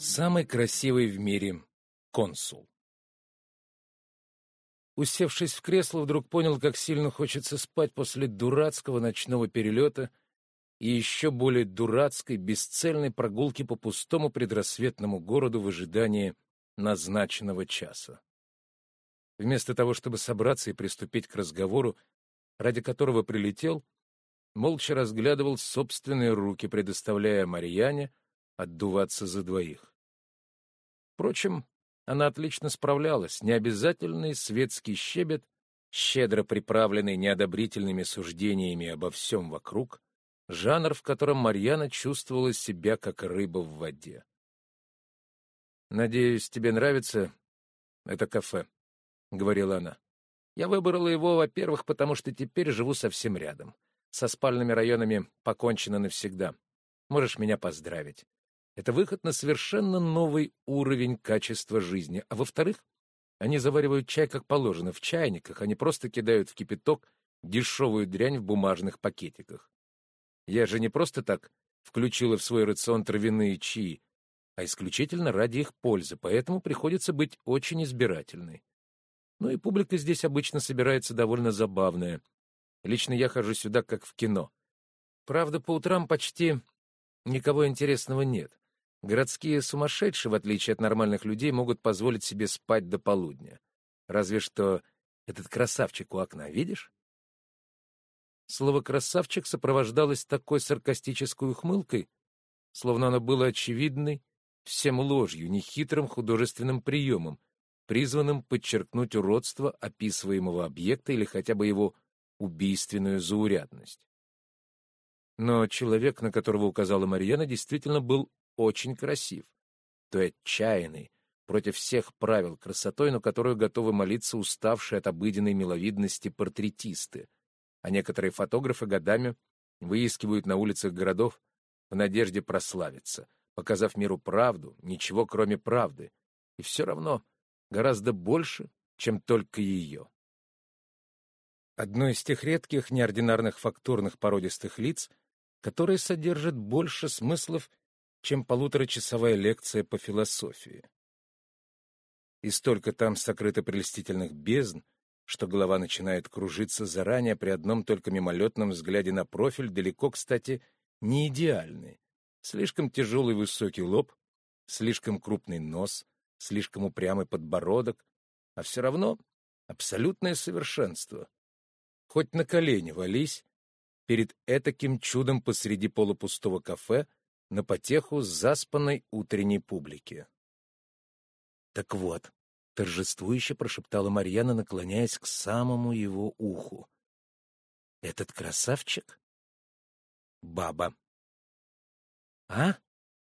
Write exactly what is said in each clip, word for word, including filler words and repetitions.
Самый красивый в мире консул. Усевшись в кресло, вдруг понял, как сильно хочется спать после дурацкого ночного перелета и еще более дурацкой, бесцельной прогулки по пустому предрассветному городу в ожидании назначенного часа. Вместо того, чтобы собраться и приступить к разговору, ради которого прилетел, молча разглядывал собственные руки, предоставляя Марьяне отдуваться за двоих. Впрочем, она отлично справлялась. Необязательный светский щебет, щедро приправленный неодобрительными суждениями обо всем вокруг, жанр, в котором Марьяна чувствовала себя как рыба в воде. «Надеюсь, тебе нравится это кафе», — говорила она. «Я выбрала его, во-первых, потому что теперь живу совсем рядом. Со спальными районами покончено навсегда. Можешь меня поздравить. Это выход на совершенно новый уровень качества жизни. А во-вторых, они заваривают чай как положено, в чайниках, они просто кидают в кипяток дешевую дрянь в бумажных пакетиках. Я же не просто так включила в свой рацион травяные чаи, а исключительно ради их пользы, поэтому приходится быть очень избирательной. Ну и публика здесь обычно собирается довольно забавная. Лично я хожу сюда как в кино. Правда, по утрам почти никого интересного нет. Городские сумасшедшие, в отличие от нормальных людей, могут позволить себе спать до полудня. Разве что этот красавчик у окна, видишь? Слово «красавчик» сопровождалось такой саркастической ухмылкой, словно оно было очевидной, всем ложью, нехитрым художественным приемом, призванным подчеркнуть уродство описываемого объекта или хотя бы его убийственную заурядность. Но человек, на которого указала Марьяна, действительно был очень красив, той отчаянной, против всех правил красотой, на которую готовы молиться уставшие от обыденной миловидности портретисты, а некоторые фотографы годами выискивают на улицах городов в надежде прославиться, показав миру правду, ничего кроме правды, и все равно гораздо больше, чем только ее. Одно из тех редких неординарных фактурных породистых лиц, которые содержат больше смыслов, чем полуторачасовая лекция по философии. И столько там сокрыто прелестительных бездн, что голова начинает кружиться заранее при одном только мимолетном взгляде на профиль, далеко, кстати, не идеальный. Слишком тяжелый высокий лоб, слишком крупный нос, слишком упрямый подбородок, а все равно абсолютное совершенство. Хоть на колени вались перед этаким чудом посреди полупустого кафе на потеху заспанной утренней публики. «Так вот», — торжествующе прошептала Марьяна, наклоняясь к самому его уху, — «этот красавчик — баба». «А?»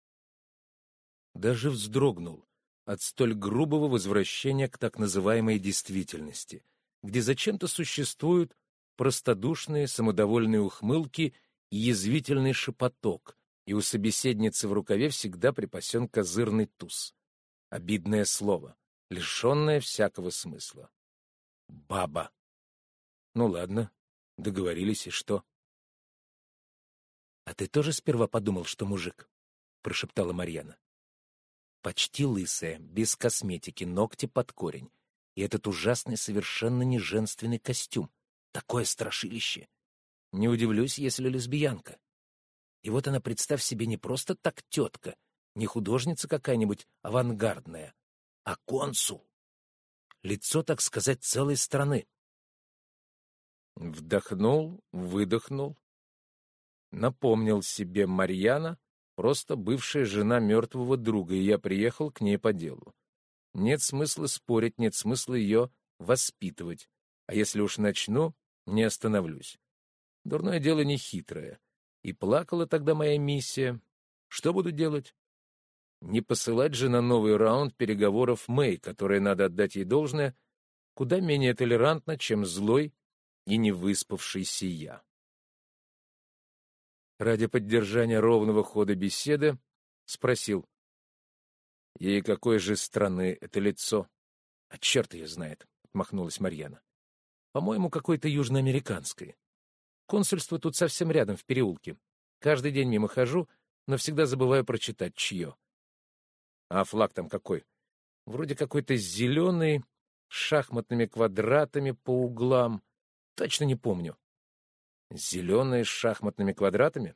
Даже вздрогнул от столь грубого возвращения к так называемой действительности, где зачем-то существуют простодушные самодовольные ухмылки и язвительный шепоток, и у собеседницы в рукаве всегда припасен козырный туз. Обидное слово, лишенное всякого смысла. Баба. Ну ладно, договорились, и что? — А ты тоже сперва подумал, что мужик? — прошептала Марьяна. Почти лысая, без косметики, ногти под корень. И этот ужасный, совершенно не женственный костюм. Такое страшилище. Не удивлюсь, если лесбиянка. И вот она, представь себе, не просто так тетка, не художница какая-нибудь авангардная, а консул. Лицо, так сказать, целой страны. Вдохнул, выдохнул. Напомнил себе: Марьяна — просто бывшая жена мертвого друга, и я приехал к ней по делу. Нет смысла спорить, нет смысла ее воспитывать. А если уж начну, не остановлюсь. Дурное дело не хитрое. И плакала тогда моя миссия. Что буду делать? Не посылать же на новый раунд переговоров Мэй, которая, надо отдать ей должное, куда менее толерантна, чем злой и невыспавшийся я. Ради поддержания ровного хода беседы спросил: «И какой же страны это лицо?» «А черт ее знает», — отмахнулась Марьяна. «По-моему, какой-то южноамериканской. Консульство тут совсем рядом, в переулке. Каждый день мимо хожу, но всегда забываю прочитать, чье. А флаг там какой? Вроде какой-то зеленый, с шахматными квадратами по углам. Точно не помню. Зеленый с шахматными квадратами?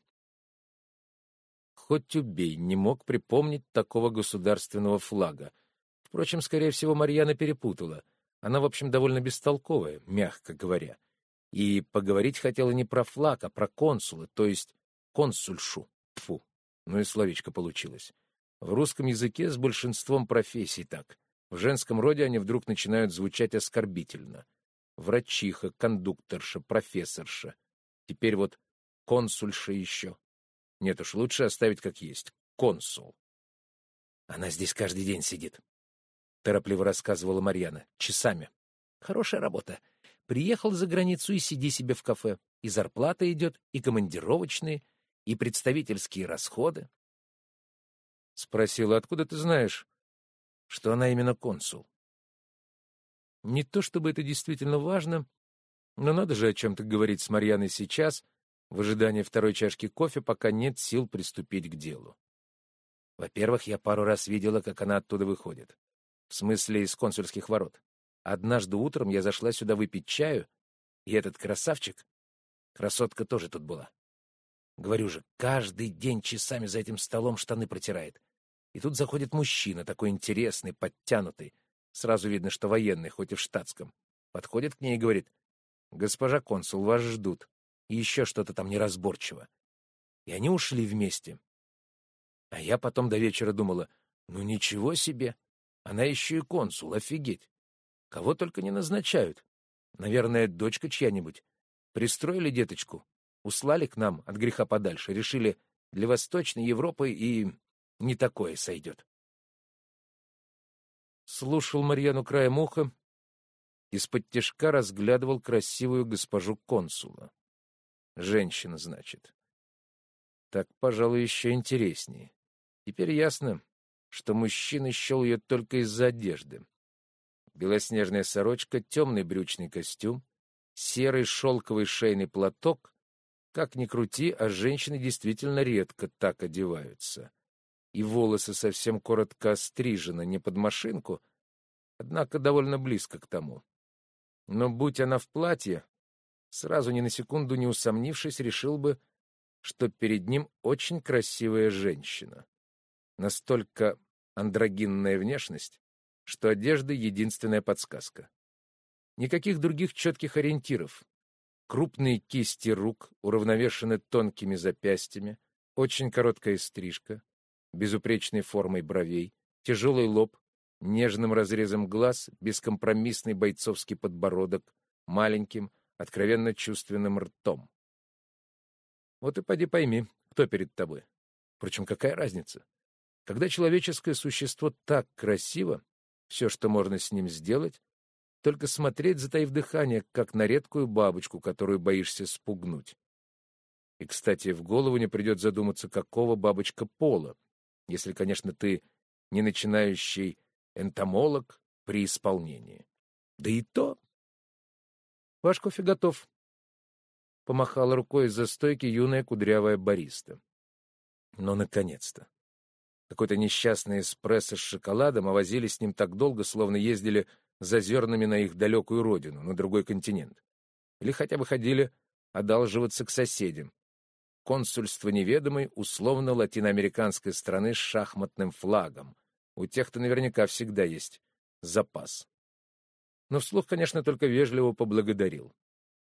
Хоть убей, не мог припомнить такого государственного флага. Впрочем, скорее всего, Марьяна перепутала. Она, в общем, довольно бестолковая, мягко говоря. И поговорить хотела не про флаг, а про консула, то есть консульшу. Тьфу, ну и словечко получилось. В русском языке с большинством профессий так. В женском роде они вдруг начинают звучать оскорбительно. Врачиха, кондукторша, профессорша. Теперь вот консульша еще. Нет уж, лучше оставить как есть. Консул. Она здесь каждый день сидит, — торопливо рассказывала Марьяна. Часами. Хорошая работа. Приехал за границу и сиди себе в кафе. И зарплата идет, и командировочные, и представительские расходы. Спросила, откуда ты знаешь, что она именно консул? Не то чтобы это действительно важно, но надо же о чем-то говорить с Марьяной сейчас, в ожидании второй чашки кофе, пока нет сил приступить к делу. Во-первых, я пару раз видела, как она оттуда выходит. В смысле, из консульских ворот. Однажды утром я зашла сюда выпить чаю, и этот красавчик, красотка тоже тут была. Говорю же, каждый день часами за этим столом штаны протирает. И тут заходит мужчина, такой интересный, подтянутый. Сразу видно, что военный, хоть и в штатском. Подходит к ней и говорит: «Госпожа консул, вас ждут». И еще что-то там неразборчиво. И они ушли вместе. А я потом до вечера думала: ну ничего себе, она еще и консул, офигеть. Кого только не назначают. Наверное, дочка чья-нибудь. Пристроили деточку, услали к нам от греха подальше, решили, для Восточной Европы и не такое сойдет. Слушал Марьяну краем уха, из-под тишка разглядывал красивую госпожу консула. Женщина, значит. Так, пожалуй, еще интереснее. Теперь ясно, что мужчина счел ее только из-за одежды. Белоснежная сорочка, темный брючный костюм, серый шелковый шейный платок. Как ни крути, а женщины действительно редко так одеваются. И волосы совсем коротко острижены, не под машинку, однако довольно близко к тому. Но будь она в платье, сразу ни на секунду не усомнившись, решил бы, что перед ним очень красивая женщина. Настолько андрогинная внешность, что одежда — единственная подсказка. Никаких других четких ориентиров. Крупные кисти рук уравновешены тонкими запястьями, очень короткая стрижка, безупречной формой бровей, тяжелый лоб, нежным разрезом глаз, бескомпромиссный бойцовский подбородок, маленьким, откровенно чувственным ртом. Вот и поди пойми, кто перед тобой. Впрочем, какая разница? Когда человеческое существо так красиво, все, что можно с ним сделать, только смотреть, затаив дыхание, как на редкую бабочку, которую боишься спугнуть. И, кстати, в голову не придет задуматься, какого бабочка пола, если, конечно, ты не начинающий энтомолог при исполнении. Да и то. Ваш кофе готов. Помахала рукой из-за стойки юная кудрявая бариста. Но, наконец-то. Какой-то несчастный эспрессо с шоколадом, а возили с ним так долго, словно ездили за зернами на их далекую родину, на другой континент. Или хотя бы ходили одалживаться к соседям. Консульство неведомой, условно латиноамериканской страны с шахматным флагом. У тех-то наверняка всегда есть запас. Но вслух, конечно, только вежливо поблагодарил.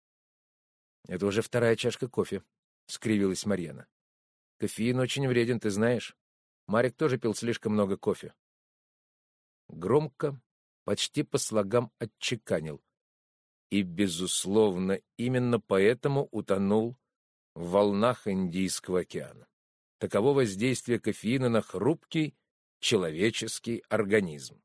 «Это уже вторая чашка кофе», — скривилась Марьяна. «Кофеин очень вреден, ты знаешь. Марик тоже пил слишком много кофе». Громко, почти по слогам отчеканил. И, безусловно, именно поэтому утонул в волнах Индийского океана. Таково воздействие кофеина на хрупкий человеческий организм.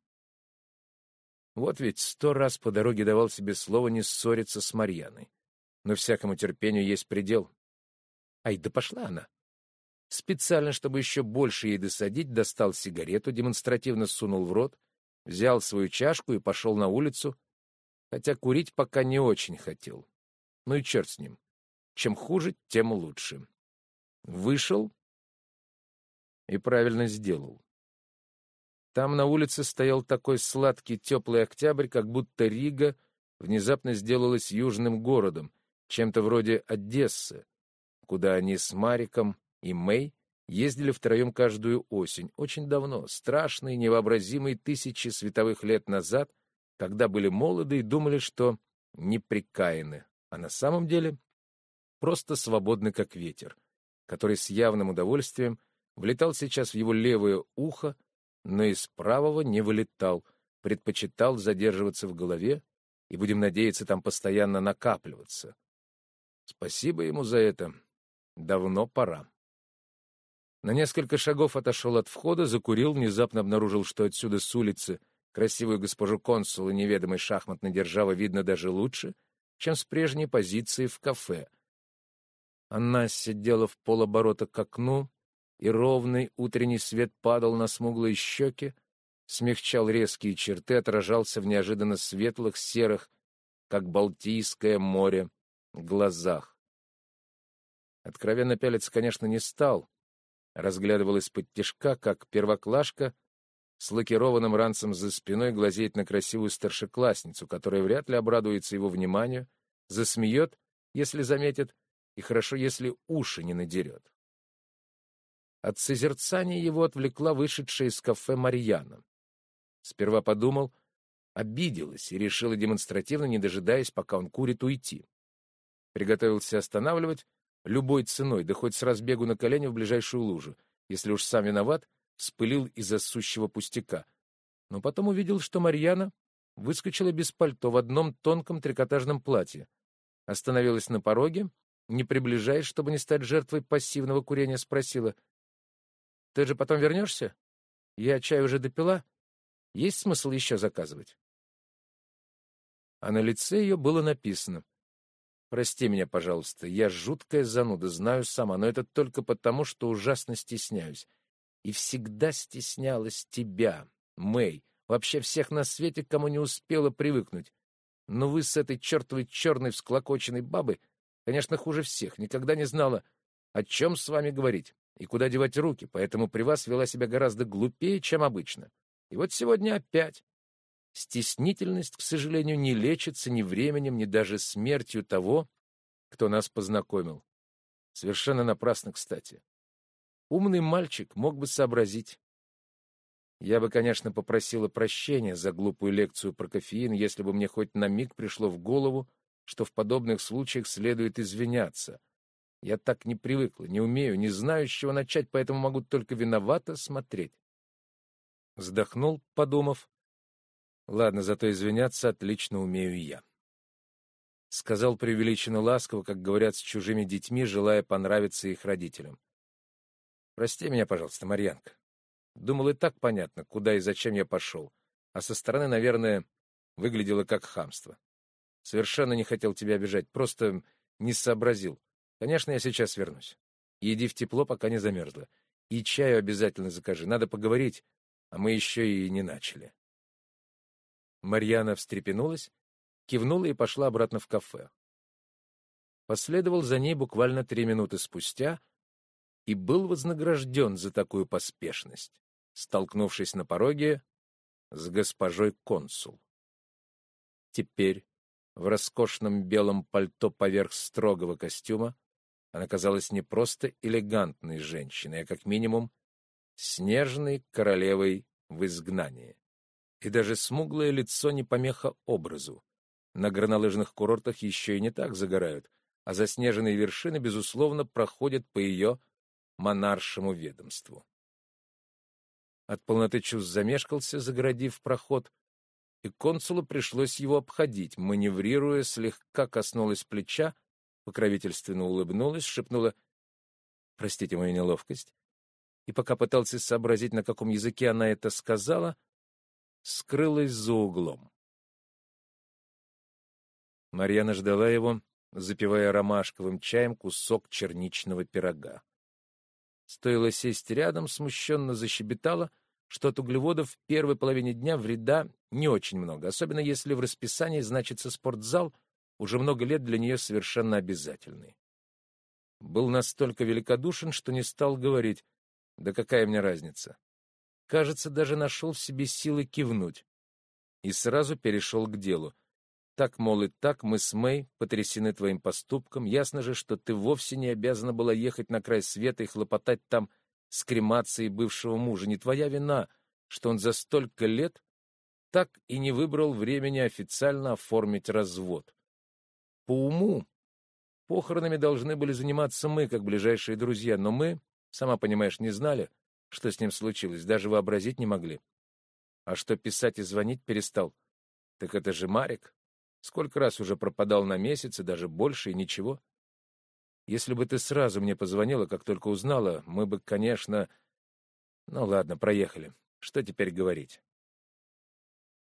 Вот ведь сто раз по дороге давал себе слово не ссориться с Марьяной. Но всякому терпению есть предел. Ай, да пошла она. Специально, чтобы еще больше ей досадить, достал сигарету, демонстративно сунул в рот, взял свою чашку и пошел на улицу, хотя курить пока не очень хотел. Ну и черт с ним. Чем хуже, тем лучше. Вышел и правильно сделал. Там на улице стоял такой сладкий теплый октябрь, как будто Рига внезапно сделалась южным городом, чем-то вроде Одессы, куда они с Мариком и Мэй ездили втроем каждую осень, очень давно, страшные, невообразимые тысячи световых лет назад, когда были молоды и думали, что непрекаяны, а на самом деле просто свободны, как ветер, который с явным удовольствием влетал сейчас в его левое ухо, но из правого не вылетал, предпочитал задерживаться в голове и, будем надеяться, там постоянно накапливаться. Спасибо ему за это. Давно пора. На несколько шагов отошел от входа, закурил, внезапно обнаружил, что отсюда с улицы красивую госпожу консула неведомой шахматной державы видно даже лучше, чем с прежней позиции в кафе. Она сидела в полоборота к окну, и ровный утренний свет падал на смуглые щеки, смягчал резкие черты, отражался в неожиданно светлых, серых, как Балтийское море, глазах. Откровенно пялиться, конечно, не стал. Разглядывал из-под тишка, как первоклашка с лакированным ранцем за спиной глазеет на красивую старшеклассницу, которая вряд ли обрадуется его вниманию, засмеет, если заметит, и хорошо, если уши не надерет. От созерцания его отвлекла вышедшая из кафе Марьяна. Сперва подумал, обиделась и решила демонстративно, не дожидаясь, пока он курит, уйти. Приготовился останавливать любой ценой, да хоть с разбегу на колени в ближайшую лужу, если уж сам виноват, вспылил из-за сущего пустяка. Но потом увидел, что Марьяна выскочила без пальто в одном тонком трикотажном платье, остановилась на пороге, не приближаясь, чтобы не стать жертвой пассивного курения, спросила: «Ты же потом вернешься? Я чай уже допила. Есть смысл еще заказывать?» А на лице ее было написано: «Прости меня, пожалуйста, я жуткая зануда, знаю сама, но это только потому, что ужасно стесняюсь. И всегда стеснялась тебя, Мэй, вообще всех на свете, к кому не успела привыкнуть. Но вы с этой чертовой черной всклокоченной бабой, конечно, хуже всех, никогда не знала, о чем с вами говорить и куда девать руки, поэтому при вас вела себя гораздо глупее, чем обычно. И вот сегодня опять. Стеснительность, к сожалению, не лечится ни временем, ни даже смертью того, кто нас познакомил. Совершенно напрасно, кстати. Умный мальчик мог бы сообразить. Я бы, конечно, попросила прощения за глупую лекцию про кофеин, если бы мне хоть на миг пришло в голову, что в подобных случаях следует извиняться. Я так не привыкла, не умею, не знаю, с чего начать, поэтому могу только виновато смотреть. Вздохнул, подумав. Ладно, зато извиняться отлично умею я. Сказал преувеличенно ласково, как говорят с чужими детьми, желая понравиться их родителям. Прости меня, пожалуйста, Марьянка. Думал, и так понятно, куда и зачем я пошел, а со стороны, наверное, выглядело как хамство. Совершенно не хотел тебя обижать, просто не сообразил. Конечно, я сейчас вернусь. Иди в тепло, пока не замерзла. И чаю обязательно закажи, надо поговорить, а мы еще и не начали. Марьяна встрепенулась, кивнула и пошла обратно в кафе. Последовал за ней буквально три минуты спустя и был вознагражден за такую поспешность, столкнувшись на пороге с госпожой консул. Теперь в роскошном белом пальто поверх строгого костюма она казалась не просто элегантной женщиной, а как минимум снежной королевой в изгнании. И даже смуглое лицо не помеха образу. На горнолыжных курортах еще и не так загорают, а заснеженные вершины, безусловно, проходят по ее монаршему ведомству. От полноты чувств замешкался, загородив проход, и консулу пришлось его обходить, маневрируя, слегка коснулась плеча, покровительственно улыбнулась, шепнула «Простите мою неловкость», и пока пытался сообразить, на каком языке она это сказала, скрылась за углом. Марьяна ждала его, запивая ромашковым чаем кусок черничного пирога. Стоило сесть рядом, смущенно защебетала, что от углеводов в первой половине дня вреда не очень много, особенно если в расписании значится спортзал, уже много лет для нее совершенно обязательный. Был настолько великодушен, что не стал говорить: «Да какая мне разница? кажется, даже нашел в себе силы кивнуть. И сразу перешел к делу. Так, мол, и так мы с Мэй потрясены твоим поступком. Ясно же, что ты вовсе не обязана была ехать на край света и хлопотать там с кремацией бывшего мужа. Не твоя вина, что он за столько лет так и не выбрал времени официально оформить развод. По уму похоронами должны были заниматься мы, как ближайшие друзья, но мы, сама понимаешь, не знали, что с ним случилось, даже вообразить не могли. А что писать и звонить перестал? Так это же Марик. Сколько раз уже пропадал на месяц, и даже больше, и ничего. Если бы ты сразу мне позвонила, как только узнала, мы бы, конечно... Ну ладно, проехали. Что теперь говорить?